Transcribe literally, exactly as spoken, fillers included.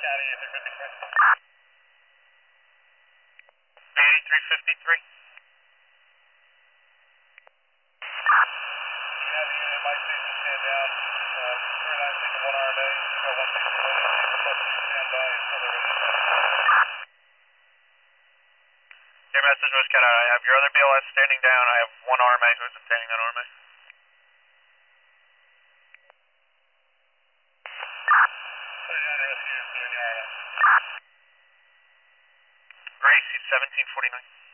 eighty-three fifty-three. Your message was cut out. I have your other B L S standing down. I have one R M A who's obtaining that R M A. Gracie, seventeen forty-nine.